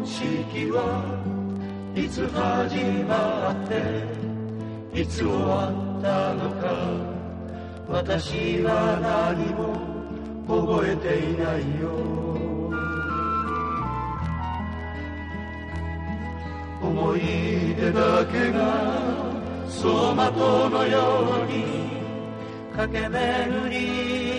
式はいつ始まっていつ終わったのか、私は何も覚えていないよ。思い出だけが走馬灯のように駆け巡り